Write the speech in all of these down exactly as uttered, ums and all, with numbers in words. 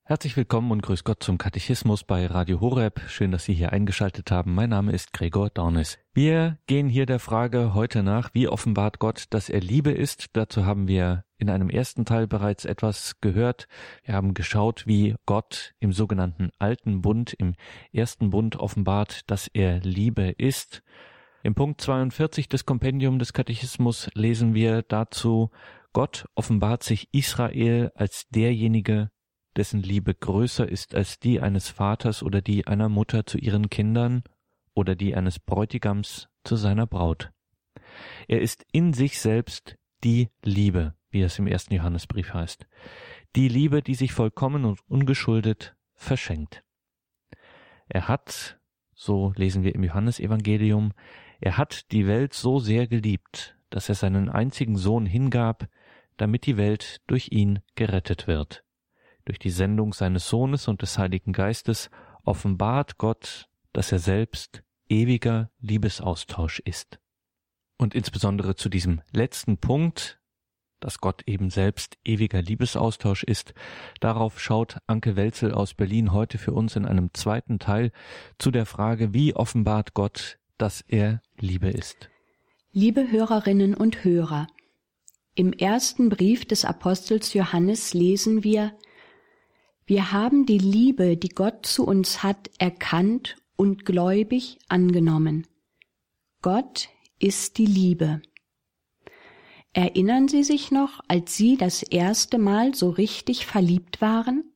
Herzlich willkommen und grüß Gott zum Katechismus bei Radio Horeb. Schön, dass Sie hier eingeschaltet haben. Mein Name ist Gregor Dornis. Wir gehen hier der Frage heute nach, wie offenbart Gott, dass er Liebe ist. Dazu haben wir in einem ersten Teil bereits etwas gehört. Wir haben geschaut, wie Gott im sogenannten Alten Bund, im ersten Bund offenbart, dass er Liebe ist. Im Punkt zweiundvierzig des Kompendium des Katechismus lesen wir dazu, Gott offenbart sich Israel als derjenige, dessen Liebe größer ist als die eines Vaters oder die einer Mutter zu ihren Kindern oder die eines Bräutigams zu seiner Braut. Er ist in sich selbst die Liebe, wie es im ersten Johannesbrief heißt. Die Liebe, die sich vollkommen und ungeschuldet verschenkt. Er hat, so lesen wir im Johannesevangelium, er hat die Welt so sehr geliebt, dass er seinen einzigen Sohn hingab, damit die Welt durch ihn gerettet wird. Durch die Sendung seines Sohnes und des Heiligen Geistes offenbart Gott, dass er selbst ewiger Liebesaustausch ist. Und insbesondere zu diesem letzten Punkt, dass Gott eben selbst ewiger Liebesaustausch ist, darauf schaut Anke Welzel aus Berlin heute für uns in einem zweiten Teil zu der Frage, wie offenbart Gott, dass er Liebe ist. Liebe Hörerinnen und Hörer, im ersten Brief des Apostels Johannes lesen wir: Wir haben die Liebe, die Gott zu uns hat, erkannt und gläubig angenommen. Gott ist die Liebe. Erinnern Sie sich noch, als Sie das erste Mal so richtig verliebt waren?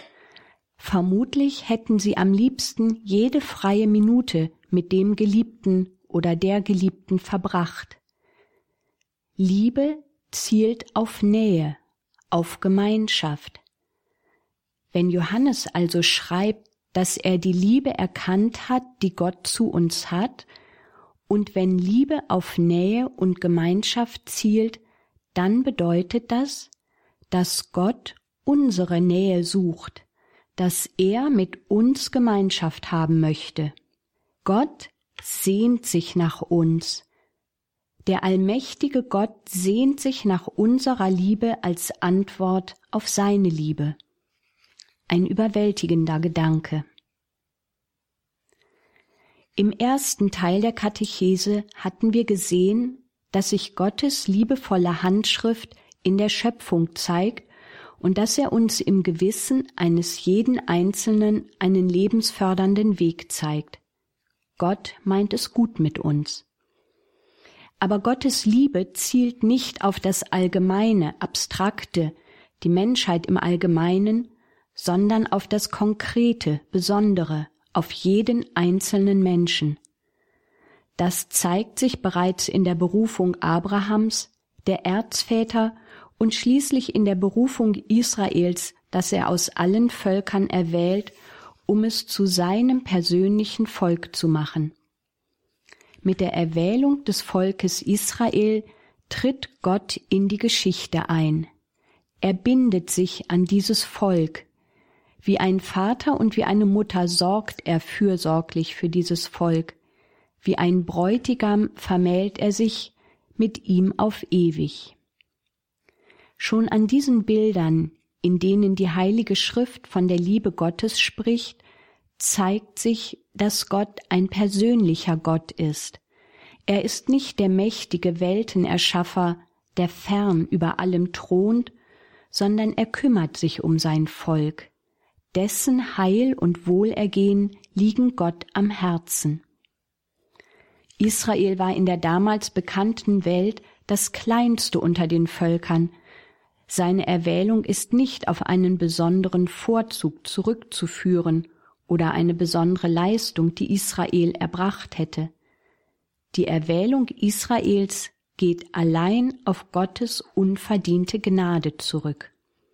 Vermutlich hätten Sie am liebsten jede freie Minute mit dem Geliebten oder der Geliebten verbracht. Liebe zielt auf Nähe, auf Gemeinschaft. Wenn Johannes also schreibt, dass er die Liebe erkannt hat, die Gott zu uns hat, und wenn Liebe auf Nähe und Gemeinschaft zielt, dann bedeutet das, dass Gott unsere Nähe sucht, dass er mit uns Gemeinschaft haben möchte. Gott sehnt sich nach uns. Der allmächtige Gott sehnt sich nach unserer Liebe als Antwort auf seine Liebe. Ein überwältigender Gedanke. Im ersten Teil der Katechese hatten wir gesehen, dass sich Gottes liebevolle Handschrift in der Schöpfung zeigt und dass er uns im Gewissen eines jeden Einzelnen einen lebensfördernden Weg zeigt. Gott meint es gut mit uns. Aber Gottes Liebe zielt nicht auf das Allgemeine, Abstrakte, die Menschheit im Allgemeinen, sondern auf das Konkrete, Besondere, auf jeden einzelnen Menschen. Das zeigt sich bereits in der Berufung Abrahams, der Erzväter und schließlich in der Berufung Israels, das er aus allen Völkern erwählt, um es zu seinem persönlichen Volk zu machen. Mit der Erwählung des Volkes Israel tritt Gott in die Geschichte ein. Er bindet sich an dieses Volk. Wie ein Vater und wie eine Mutter sorgt er fürsorglich für dieses Volk. Wie ein Bräutigam vermählt er sich mit ihm auf ewig. Schon an diesen Bildern, in denen die Heilige Schrift von der Liebe Gottes spricht, zeigt sich, dass Gott ein persönlicher Gott ist. Er ist nicht der mächtige Weltenerschaffer, der fern über allem thront, sondern er kümmert sich um sein Volk. Dessen Heil und Wohlergehen liegen Gott am Herzen. Israel war in der damals bekannten Welt das kleinste unter den Völkern. Seine Erwählung ist nicht auf einen besonderen Vorzug zurückzuführen oder eine besondere Leistung, die Israel erbracht hätte. Die Erwählung Israels geht allein auf Gottes unverdiente Gnade zurück.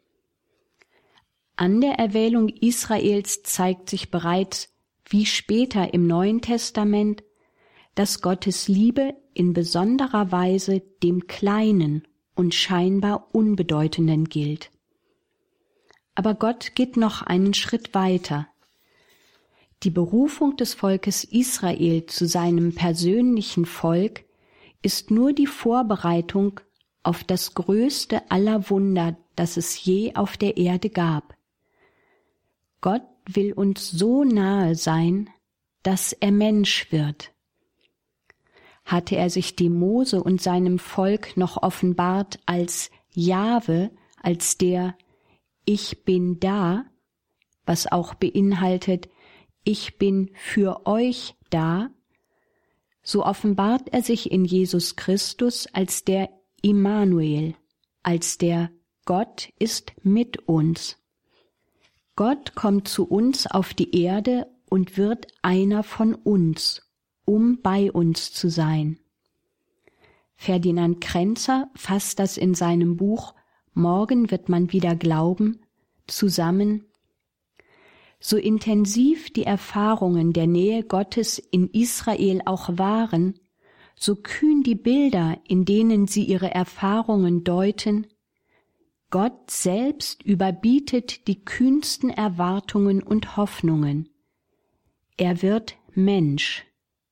An der Erwählung Israels zeigt sich bereits, wie später im Neuen Testament, dass Gottes Liebe in besonderer Weise dem Kleinen und scheinbar Unbedeutenden gilt. Aber Gott geht noch einen Schritt weiter. Die Berufung des Volkes Israel zu seinem persönlichen Volk ist nur die Vorbereitung auf das größte aller Wunder, das es je auf der Erde gab. Gott will uns so nahe sein, dass er Mensch wird. Hatte er sich dem Mose und seinem Volk noch offenbart als Jahwe, als der Ich bin da, was auch beinhaltet, ich bin für euch da, so offenbart er sich in Jesus Christus als der Immanuel, als der Gott ist mit uns. Gott kommt zu uns auf die Erde und wird einer von uns, um bei uns zu sein. Ferdinand Kränzer fasst das in seinem Buch Morgen wird man wieder glauben zusammen: So intensiv die Erfahrungen der Nähe Gottes in Israel auch waren, so kühn die Bilder, in denen sie ihre Erfahrungen deuten, Gott selbst überbietet die kühnsten Erwartungen und Hoffnungen. Er wird Mensch.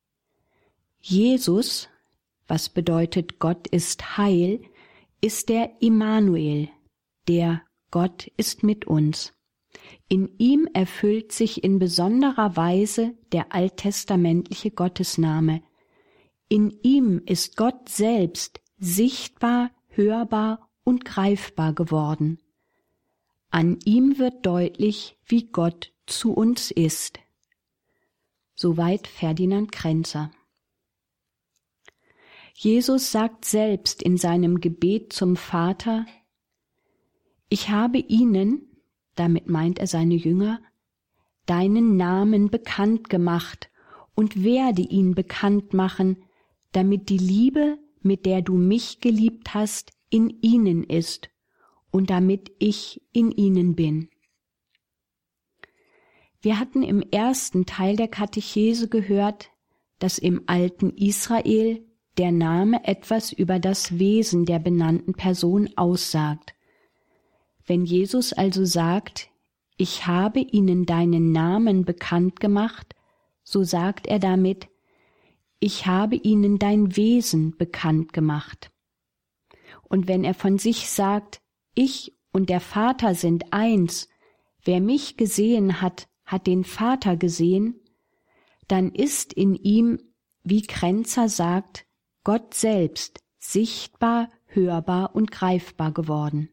Jesus, was bedeutet Gott ist Heil, ist der Immanuel, der Gott ist mit uns. In ihm erfüllt sich in besonderer Weise der alttestamentliche Gottesname. In ihm ist Gott selbst sichtbar, hörbar und greifbar geworden. An ihm wird deutlich, wie Gott zu uns ist. Soweit Ferdinand Kränzer. Jesus sagt selbst in seinem Gebet zum Vater: Ich habe ihnen, damit meint er seine Jünger, deinen Namen bekannt gemacht und werde ihn bekannt machen, damit die Liebe, mit der du mich geliebt hast, in ihnen ist und damit ich in ihnen bin. Wir hatten im ersten Teil der Katechese gehört, dass im alten Israel der Name etwas über das Wesen der benannten Person aussagt. Wenn Jesus also sagt, ich habe ihnen deinen Namen bekannt gemacht, so sagt er damit, ich habe ihnen dein Wesen bekannt gemacht. Und wenn er von sich sagt, ich und der Vater sind eins, wer mich gesehen hat, hat den Vater gesehen, dann ist in ihm, wie Kränzer sagt, Gott selbst sichtbar, hörbar und greifbar geworden.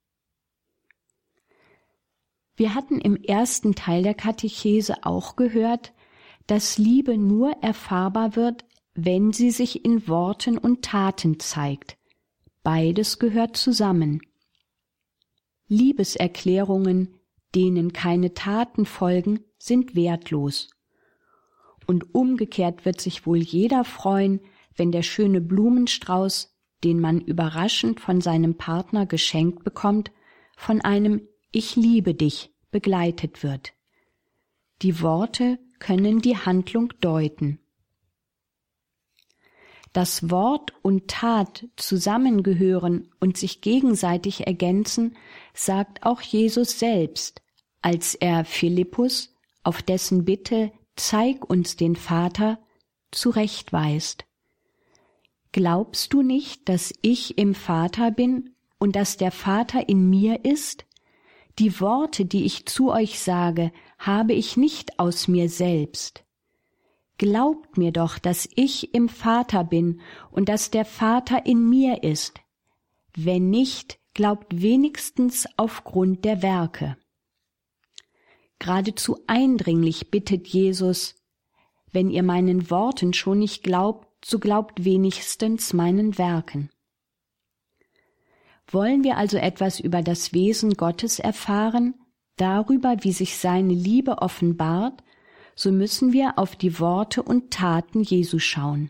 Wir hatten im ersten Teil der Katechese auch gehört, dass Liebe nur erfahrbar wird, wenn sie sich in Worten und Taten zeigt. Beides gehört zusammen. Liebeserklärungen, denen keine Taten folgen, sind wertlos. Und umgekehrt wird sich wohl jeder freuen, wenn der schöne Blumenstrauß, den man überraschend von seinem Partner geschenkt bekommt, von einem Ich liebe dich begleitet wird. Die Worte können die Handlung deuten. Dass Wort und Tat zusammengehören und sich gegenseitig ergänzen, sagt auch Jesus selbst, als er Philippus auf dessen Bitte »Zeig uns den Vater« zurechtweist. Glaubst du nicht, dass ich im Vater bin und dass der Vater in mir ist? Die Worte, die ich zu euch sage, habe ich nicht aus mir selbst. Glaubt mir doch, dass ich im Vater bin und dass der Vater in mir ist. Wenn nicht, glaubt wenigstens aufgrund der Werke. Geradezu eindringlich bittet Jesus, wenn ihr meinen Worten schon nicht glaubt, so glaubt wenigstens meinen Werken. Wollen wir also etwas über das Wesen Gottes erfahren, darüber, wie sich seine Liebe offenbart, so müssen wir auf die Worte und Taten Jesu schauen.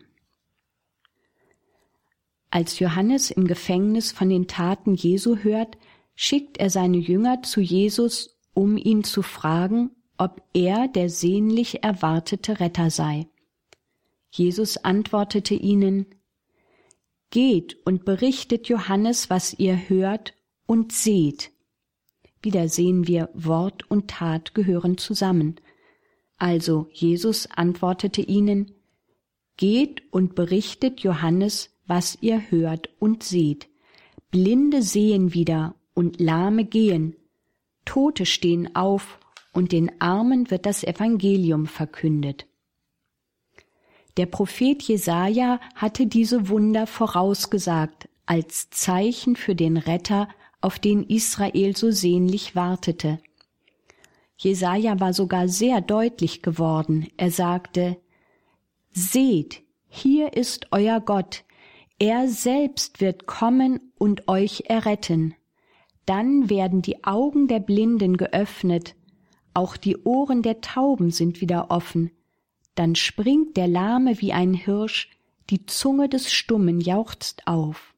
Als Johannes im Gefängnis von den Taten Jesu hört, schickt er seine Jünger zu Jesus, um ihn zu fragen, ob er der sehnlich erwartete Retter sei. Jesus antwortete ihnen: Geht und berichtet Johannes, was ihr hört und seht. Wieder sehen wir, Wort und Tat gehören zusammen. Also Jesus antwortete ihnen: Geht und berichtet Johannes, was ihr hört und seht. Blinde sehen wieder und Lahme gehen, Tote stehen auf und den Armen wird das Evangelium verkündet. Der Prophet Jesaja hatte diese Wunder vorausgesagt als Zeichen für den Retter, auf den Israel so sehnlich wartete. Jesaja war sogar sehr deutlich geworden. Er sagte: Seht, hier ist euer Gott. Er selbst wird kommen und euch erretten. Dann werden die Augen der Blinden geöffnet, auch die Ohren der Tauben sind wieder offen. Dann springt der Lahme wie ein Hirsch, die Zunge des Stummen jauchzt auf.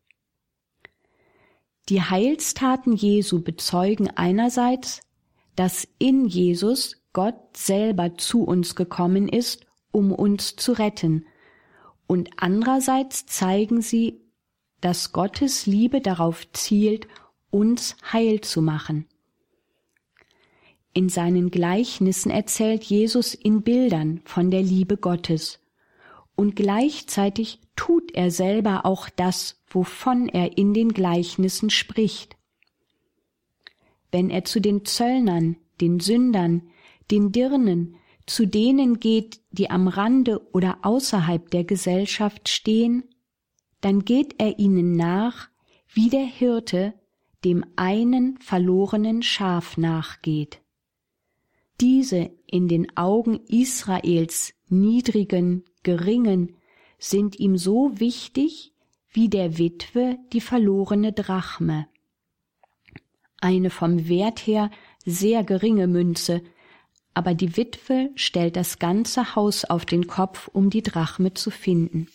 Die Heilstaten Jesu bezeugen einerseits, dass in Jesus Gott selber zu uns gekommen ist, um uns zu retten, und andererseits zeigen sie, dass Gottes Liebe darauf zielt, uns heil zu machen. In seinen Gleichnissen erzählt Jesus in Bildern von der Liebe Gottes, und gleichzeitig tut er selber auch das, wovon er in den Gleichnissen spricht. Wenn er zu den Zöllnern, den Sündern, den Dirnen, zu denen geht, die am Rande oder außerhalb der Gesellschaft stehen, dann geht er ihnen nach, wie der Hirte dem einen verlorenen Schaf nachgeht. Diese in den Augen Israels niedrigen, geringen, sind ihm so wichtig wie der Witwe die verlorene Drachme. Eine vom Wert her sehr geringe Münze, aber die Witwe stellt das ganze Haus auf den Kopf, um die Drachme zu finden.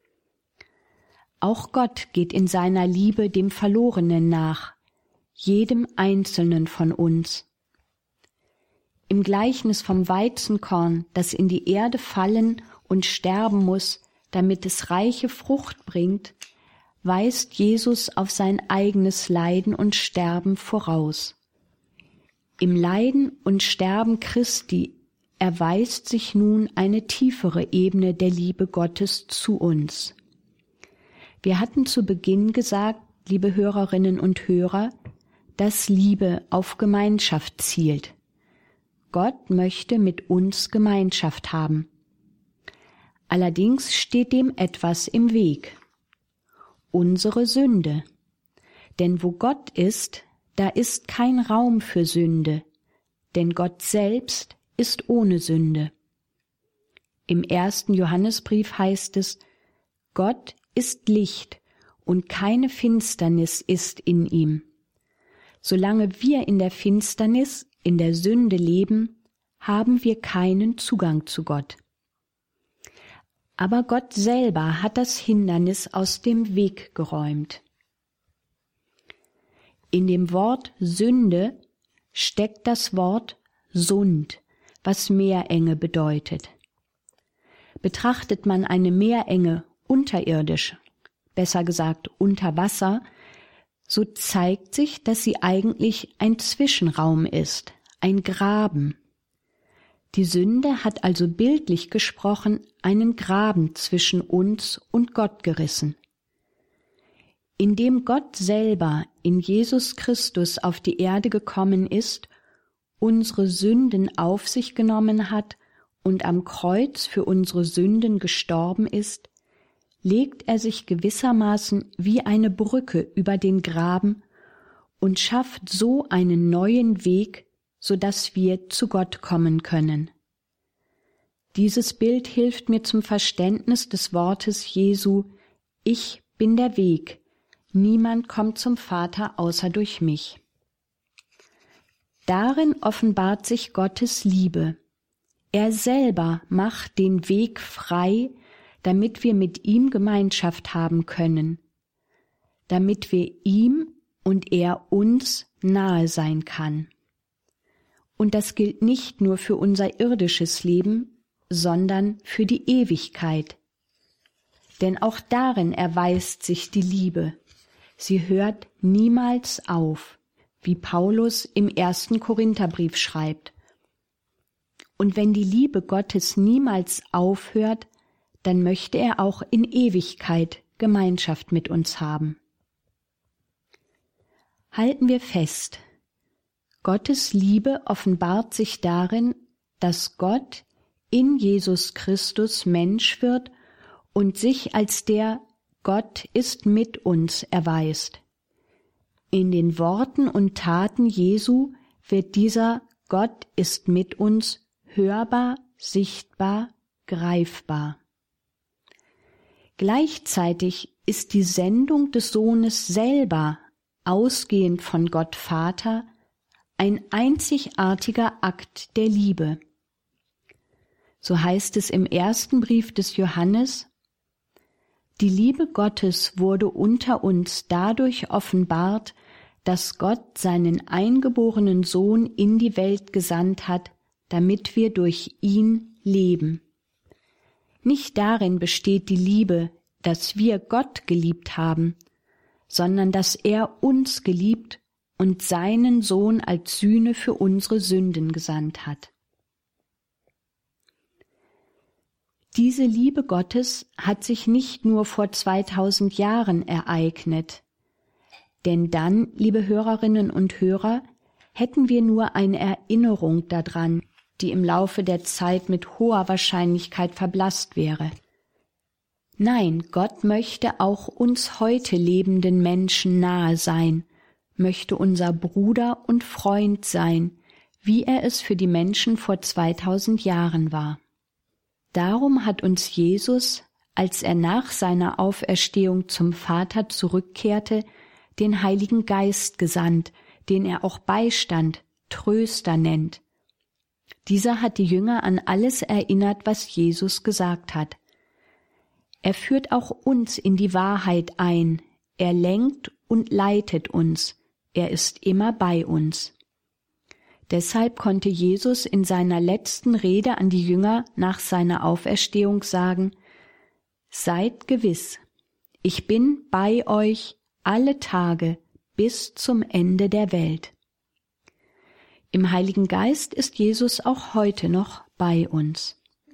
Auch Gott geht in seiner Liebe dem Verlorenen nach, jedem Einzelnen von uns. Im Gleichnis vom Weizenkorn, das in die Erde fallen und sterben muss, damit es reiche Frucht bringt, weist Jesus auf sein eigenes Leiden und Sterben voraus. Im Leiden und Sterben Christi erweist sich nun eine tiefere Ebene der Liebe Gottes zu uns. Wir hatten zu Beginn gesagt, liebe Hörerinnen und Hörer, dass Liebe auf Gemeinschaft zielt. Gott möchte mit uns Gemeinschaft haben. Allerdings steht dem etwas im Weg. Unsere Sünde. Denn wo Gott ist, da ist kein Raum für Sünde, denn Gott selbst ist ohne Sünde. Im ersten Johannesbrief heißt es: Gott ist Licht und keine Finsternis ist in ihm. Solange wir in der Finsternis, in der Sünde leben, haben wir keinen Zugang zu Gott. Aber Gott selber hat das Hindernis aus dem Weg geräumt. In dem Wort Sünde steckt das Wort Sund, was Meerenge bedeutet. Betrachtet man eine Meerenge unterirdisch, besser gesagt unter Wasser, so zeigt sich, dass sie eigentlich ein Zwischenraum ist, ein Graben. Die Sünde hat also bildlich gesprochen einen Graben zwischen uns und Gott gerissen. Indem Gott selber in Jesus Christus auf die Erde gekommen ist, unsere Sünden auf sich genommen hat und am Kreuz für unsere Sünden gestorben ist, legt er sich gewissermaßen wie eine Brücke über den Graben und schafft so einen neuen Weg, so dass wir zu Gott kommen können. Dieses Bild hilft mir zum Verständnis des Wortes Jesu: Ich bin der Weg, niemand kommt zum Vater außer durch mich. Darin offenbart sich Gottes Liebe. Er selber macht den Weg frei, damit wir mit ihm Gemeinschaft haben können, damit wir ihm und er uns nahe sein kann. Und das gilt nicht nur für unser irdisches Leben, sondern für die Ewigkeit. Denn auch darin erweist sich die Liebe. Sie hört niemals auf, wie Paulus im ersten Korintherbrief schreibt. Und wenn die Liebe Gottes niemals aufhört, dann möchte er auch in Ewigkeit Gemeinschaft mit uns haben. Halten wir fest, Gottes Liebe offenbart sich darin, dass Gott in Jesus Christus Mensch wird und sich als der Gott ist mit uns erweist. In den Worten und Taten Jesu wird dieser Gott ist mit uns hörbar, sichtbar, greifbar. Gleichzeitig ist die Sendung des Sohnes selber, ausgehend von Gott Vater, ein einzigartiger Akt der Liebe. So heißt es im ersten Brief des Johannes: Die Liebe Gottes wurde unter uns dadurch offenbart, dass Gott seinen eingeborenen Sohn in die Welt gesandt hat, damit wir durch ihn leben. Nicht darin besteht die Liebe, dass wir Gott geliebt haben, sondern dass er uns geliebt und seinen Sohn als Sühne für unsere Sünden gesandt hat. Diese Liebe Gottes hat sich nicht nur vor zweitausend Jahren ereignet, denn dann, liebe Hörerinnen und Hörer, hätten wir nur eine Erinnerung daran, die im Laufe der Zeit mit hoher Wahrscheinlichkeit verblasst wäre. Nein, Gott möchte auch uns heute lebenden Menschen nahe sein, möchte unser Bruder und Freund sein, wie er es für die Menschen vor zweitausend Jahren war. Darum hat uns Jesus, als er nach seiner Auferstehung zum Vater zurückkehrte, den Heiligen Geist gesandt, den er auch Beistand, Tröster nennt. Dieser hat die Jünger an alles erinnert, was Jesus gesagt hat. Er führt auch uns in die Wahrheit ein, er lenkt und leitet uns, er ist immer bei uns. Deshalb konnte Jesus in seiner letzten Rede an die Jünger nach seiner Auferstehung sagen: Seid gewiss, ich bin bei euch alle Tage bis zum Ende der Welt. Im Heiligen Geist ist Jesus auch heute noch bei uns.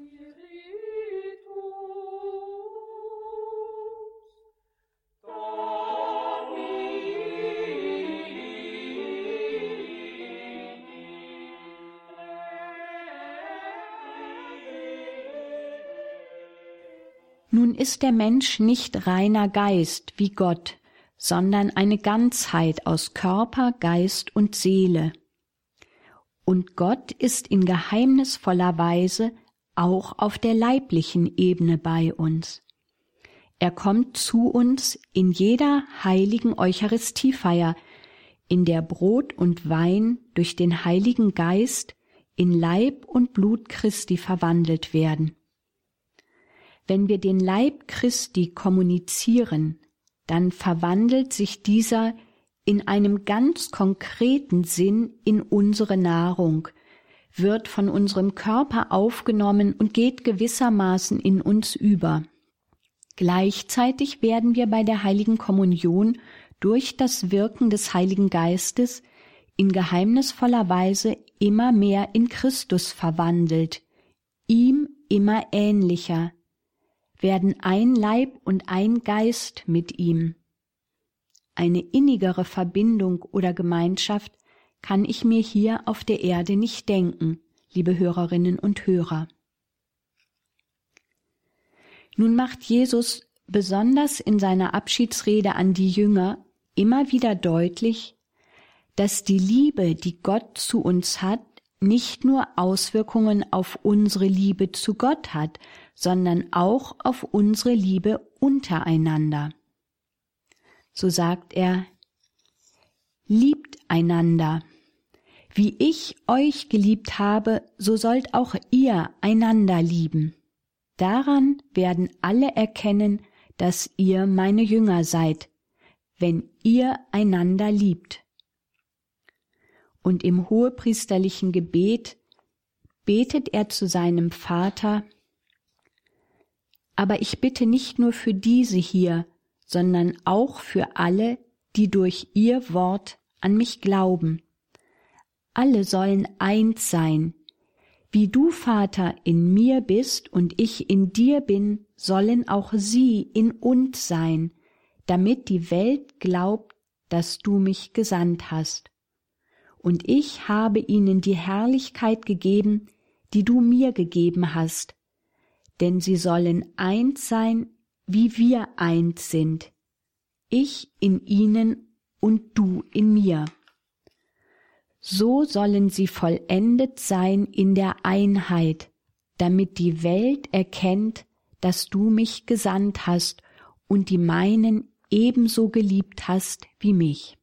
Nun ist der Mensch nicht reiner Geist wie Gott, sondern eine Ganzheit aus Körper, Geist und Seele. Und Gott ist in geheimnisvoller Weise auch auf der leiblichen Ebene bei uns. Er kommt zu uns in jeder heiligen Eucharistiefeier, in der Brot und Wein durch den Heiligen Geist in Leib und Blut Christi verwandelt werden. Wenn wir den Leib Christi kommunizieren, dann verwandelt sich dieser in einem ganz konkreten Sinn in unsere Nahrung, wird von unserem Körper aufgenommen und geht gewissermaßen in uns über. Gleichzeitig werden wir bei der Heiligen Kommunion durch das Wirken des Heiligen Geistes in geheimnisvoller Weise immer mehr in Christus verwandelt, ihm immer ähnlicher, werden ein Leib und ein Geist mit ihm. Eine innigere Verbindung oder Gemeinschaft kann ich mir hier auf der Erde nicht denken, liebe Hörerinnen und Hörer. Nun macht Jesus besonders in seiner Abschiedsrede an die Jünger immer wieder deutlich, dass die Liebe, die Gott zu uns hat, nicht nur Auswirkungen auf unsere Liebe zu Gott hat, sondern auch auf unsere Liebe untereinander. So sagt er: Liebt einander. Wie ich euch geliebt habe, so sollt auch ihr einander lieben. Daran werden alle erkennen, dass ihr meine Jünger seid, wenn ihr einander liebt. Und im hohepriesterlichen Gebet betet er zu seinem Vater: Aber ich bitte nicht nur für diese hier, sondern auch für alle, die durch ihr Wort an mich glauben. Alle sollen eins sein. Wie du, Vater, in mir bist und ich in dir bin, sollen auch sie in uns sein, damit die Welt glaubt, dass du mich gesandt hast. und ich habe ihnen die Herrlichkeit gegeben, die du mir gegeben hast, denn sie sollen eins sein, wie wir eins sind, ich in ihnen und du in mir. So sollen sie vollendet sein in der Einheit, damit die Welt erkennt, dass du mich gesandt hast und die meinen ebenso geliebt hast wie mich.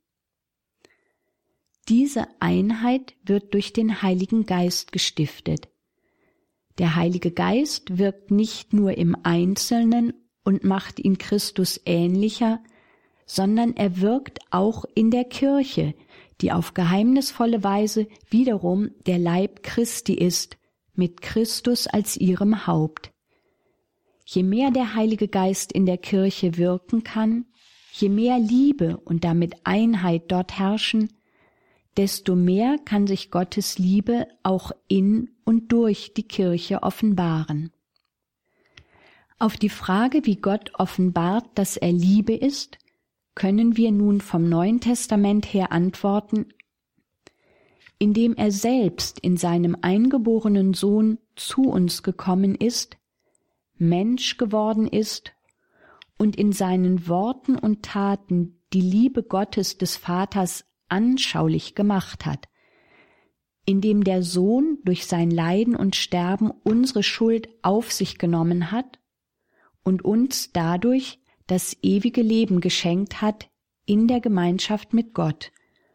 Diese Einheit wird durch den Heiligen Geist gestiftet. Der Heilige Geist wirkt nicht nur im Einzelnen und macht ihn Christus ähnlicher, sondern er wirkt auch in der Kirche, die auf geheimnisvolle Weise wiederum der Leib Christi ist, mit Christus als ihrem Haupt. Je mehr der Heilige Geist in der Kirche wirken kann, je mehr Liebe und damit Einheit dort herrschen, desto mehr kann sich Gottes Liebe auch in und durch die Kirche offenbaren. Auf die Frage, wie Gott offenbart, dass er Liebe ist, können wir nun vom Neuen Testament her antworten, indem er selbst in seinem eingeborenen Sohn zu uns gekommen ist, Mensch geworden ist und in seinen Worten und Taten die Liebe Gottes des Vaters anschaulich gemacht hat, indem der Sohn durch sein Leiden und Sterben unsere Schuld auf sich genommen hat und uns dadurch das ewige Leben geschenkt hat in der Gemeinschaft mit Gott.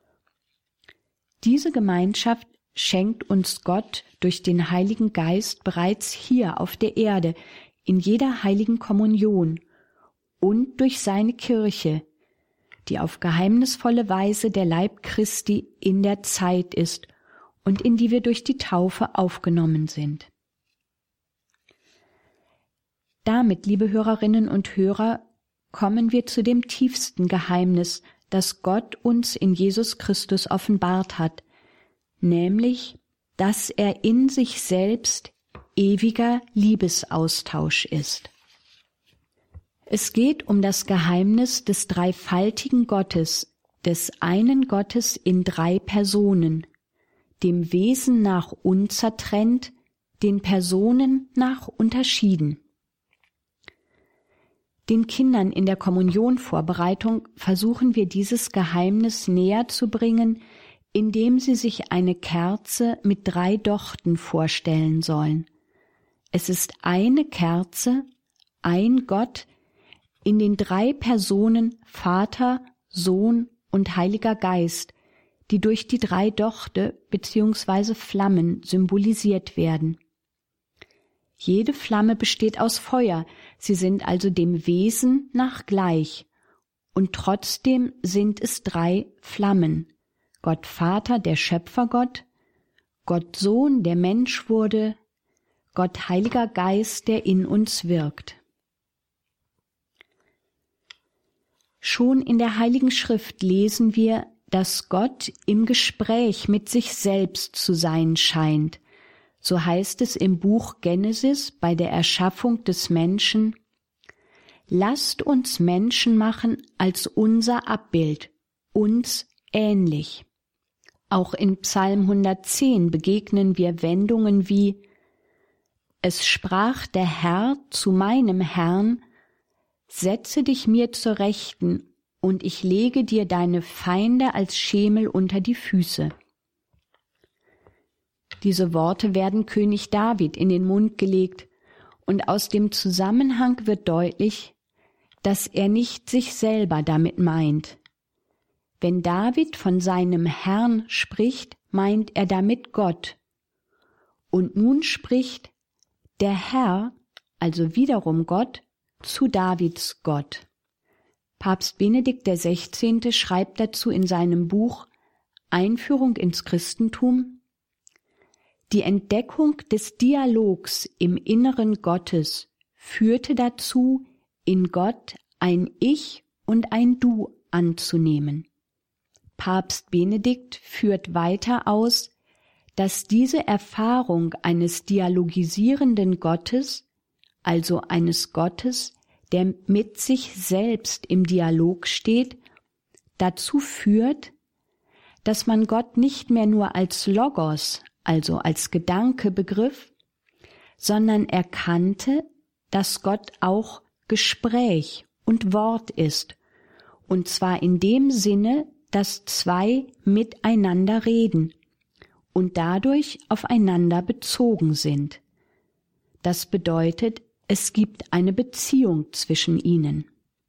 Diese Gemeinschaft schenkt uns Gott durch den Heiligen Geist bereits hier auf der Erde, in jeder heiligen Kommunion und durch seine Kirche, die auf geheimnisvolle Weise der Leib Christi in der Zeit ist und in die wir durch die Taufe aufgenommen sind. Damit, liebe Hörerinnen und Hörer, kommen wir zu dem tiefsten Geheimnis, das Gott uns in Jesus Christus offenbart hat, nämlich, dass er in sich selbst ewiger Liebesaustausch ist. Es geht um das Geheimnis des dreifaltigen Gottes, des einen Gottes in drei Personen, dem Wesen nach unzertrennt, den Personen nach unterschieden. Den Kindern in der Kommunionvorbereitung versuchen wir dieses Geheimnis näher zu bringen, indem sie sich eine Kerze mit drei Dochten vorstellen sollen. Es ist eine Kerze, ein Gott, in den drei Personen Vater, Sohn und Heiliger Geist, die durch die drei Dochte bzw. Flammen symbolisiert werden. Jede Flamme besteht aus Feuer, sie sind also dem Wesen nach gleich, und trotzdem sind es drei Flammen. Gott Vater, der Schöpfergott, Gott Sohn, der Mensch wurde, Gott Heiliger Geist, der in uns wirkt. Schon in der Heiligen Schrift lesen wir, dass Gott im Gespräch mit sich selbst zu sein scheint. So heißt es im Buch Genesis bei der Erschaffung des Menschen: Lasst uns Menschen machen als unser Abbild, uns ähnlich. Auch in Psalm hundertzehn begegnen wir Wendungen wie: Es sprach der Herr zu meinem Herrn: Setze dich mir zur Rechten, und ich lege dir deine Feinde als Schemel unter die Füße. Diese Worte werden König David in den Mund gelegt, und aus dem Zusammenhang wird deutlich, dass er nicht sich selber damit meint. Wenn David von seinem Herrn spricht, meint er damit Gott. Und nun spricht der Herr, also wiederum Gott, zu Davids Gott. Papst Benedikt der Sechzehnte schreibt dazu in seinem Buch Einführung ins Christentum: Die Entdeckung des Dialogs im Inneren Gottes führte dazu, in Gott ein Ich und ein Du anzunehmen. Papst Benedikt führt weiter aus, dass diese Erfahrung eines dialogisierenden Gottes, also eines Gottes, der mit sich selbst im Dialog steht, dazu führt, dass man Gott nicht mehr nur als Logos, also als Gedanke begriff, sondern erkannte, dass Gott auch Gespräch und Wort ist, und zwar in dem Sinne, dass zwei miteinander reden und dadurch aufeinander bezogen sind. Das bedeutet, es gibt eine Beziehung zwischen ihnen.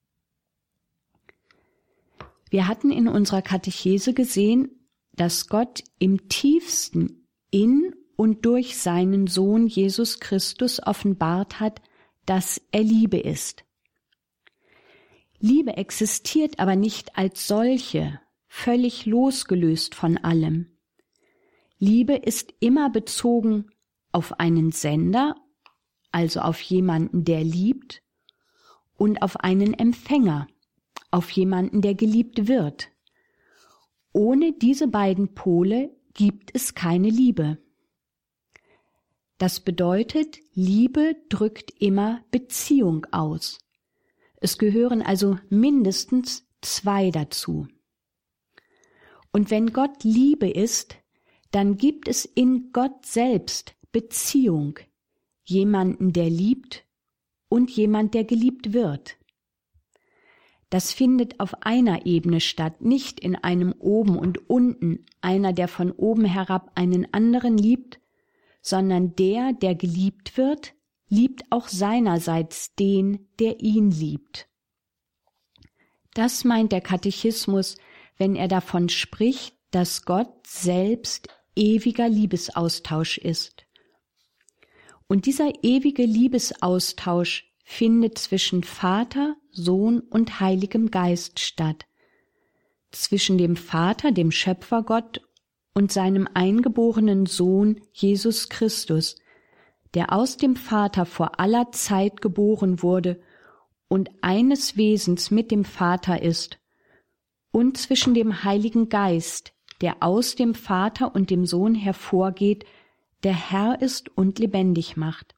Wir hatten in unserer Katechese gesehen, dass Gott im tiefsten in und durch seinen Sohn Jesus Christus offenbart hat, dass er Liebe ist. Liebe existiert aber nicht als solche, völlig losgelöst von allem. Liebe ist immer bezogen auf einen Sender, also auf jemanden, der liebt, und auf einen Empfänger, auf jemanden, der geliebt wird. Ohne diese beiden Pole gibt es keine Liebe. Das bedeutet, Liebe drückt immer Beziehung aus. Es gehören also mindestens zwei dazu. Und wenn Gott Liebe ist, dann gibt es in Gott selbst Beziehung, jemanden, der liebt und jemand, der geliebt wird. Das findet auf einer Ebene statt, nicht in einem Oben und Unten, einer, der von oben herab einen anderen liebt, sondern der, der geliebt wird, liebt auch seinerseits den, der ihn liebt. Das meint der Katechismus, wenn er davon spricht, dass Gott selbst ewiger Liebesaustausch ist. Und dieser ewige Liebesaustausch findet zwischen Vater, Sohn und Heiligem Geist statt, zwischen dem Vater, dem Schöpfergott, und seinem eingeborenen Sohn Jesus Christus, der aus dem Vater vor aller Zeit geboren wurde und eines Wesens mit dem Vater ist, und zwischen dem Heiligen Geist, der aus dem Vater und dem Sohn hervorgeht, der Herr ist und lebendig macht.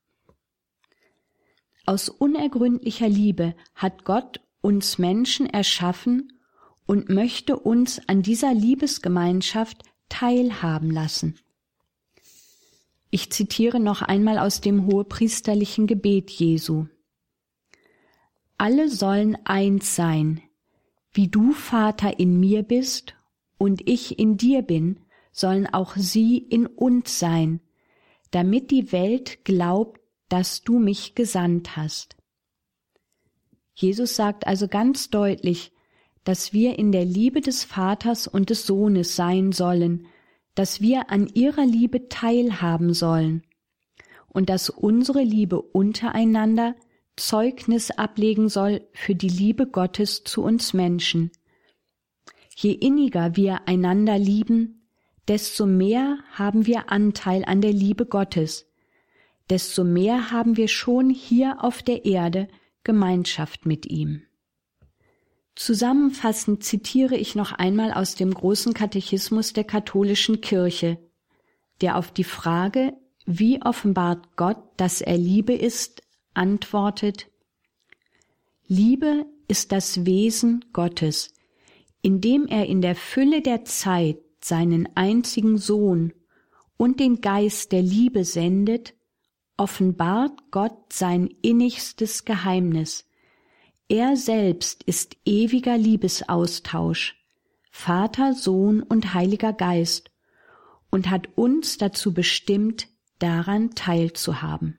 Aus unergründlicher Liebe hat Gott uns Menschen erschaffen und möchte uns an dieser Liebesgemeinschaft teilhaben lassen. Ich zitiere noch einmal aus dem hohepriesterlichen Gebet Jesu. Alle sollen eins sein, wie du, Vater, in mir bist und ich in dir bin, sollen auch sie in uns sein, damit die Welt glaubt, dass du mich gesandt hast. Jesus sagt also ganz deutlich, dass wir in der Liebe des Vaters und des Sohnes sein sollen, dass wir an ihrer Liebe teilhaben sollen und dass unsere Liebe untereinander Zeugnis ablegen soll für die Liebe Gottes zu uns Menschen. Je inniger wir einander lieben, desto mehr haben wir Anteil an der Liebe Gottes, desto mehr haben wir schon hier auf der Erde Gemeinschaft mit ihm. Zusammenfassend zitiere ich noch einmal aus dem großen Katechismus der katholischen Kirche, der auf die Frage, wie offenbart Gott, dass er Liebe ist, antwortet: Liebe ist das Wesen Gottes, indem er in der Fülle der Zeit seinen einzigen Sohn und den Geist der Liebe sendet, offenbart Gott sein innigstes Geheimnis. Er selbst ist ewiger Liebesaustausch, Vater, Sohn und Heiliger Geist, und hat uns dazu bestimmt, daran teilzuhaben.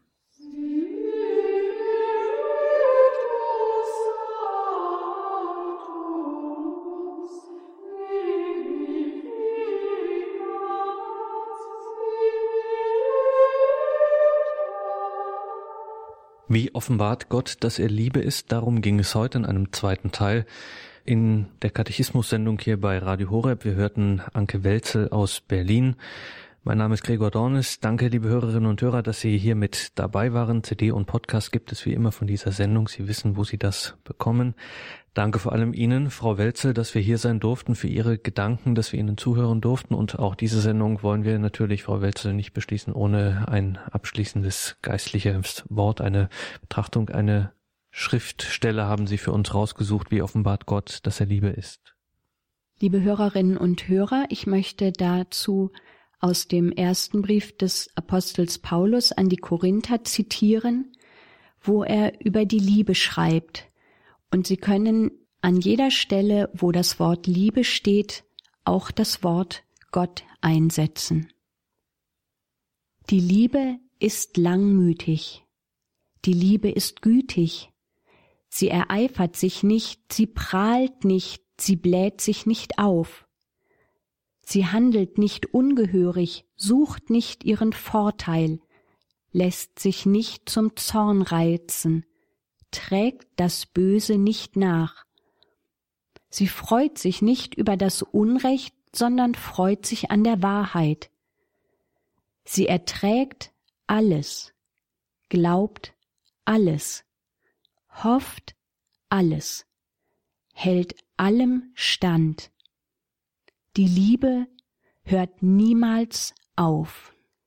Wie offenbart Gott, dass er Liebe ist? Darum ging es heute in einem zweiten Teil in der Katechismus-Sendung hier bei Radio Horeb. Wir hörten Anke Welzel aus Berlin. Mein Name ist Gregor Dornis. Danke, liebe Hörerinnen und Hörer, dass Sie hier mit dabei waren. C D und Podcast gibt es wie immer von dieser Sendung. Sie wissen, wo Sie das bekommen. Danke vor allem Ihnen, Frau Welzel, dass wir hier sein durften, für Ihre Gedanken, dass wir Ihnen zuhören durften. Und auch diese Sendung wollen wir natürlich, Frau Welzel, nicht beschließen ohne ein abschließendes geistliches Wort, eine Betrachtung, eine Schriftstelle haben Sie für uns rausgesucht. Wie offenbart Gott, dass er Liebe ist? Liebe Hörerinnen und Hörer, ich möchte dazu aus dem ersten Brief des Apostels Paulus an die Korinther zitieren, wo er über die Liebe schreibt. Und Sie können an jeder Stelle, wo das Wort Liebe steht, auch das Wort Gott einsetzen. Die Liebe ist langmütig. Die Liebe ist gütig. Sie ereifert sich nicht, sie prahlt nicht, sie bläht sich nicht auf. Sie handelt nicht ungehörig, sucht nicht ihren Vorteil, lässt sich nicht zum Zorn reizen, trägt das Böse nicht nach. Sie freut sich nicht über das Unrecht, sondern freut sich an der Wahrheit. Sie erträgt alles, glaubt alles, hofft alles, hält allem stand. Die Liebe hört niemals auf.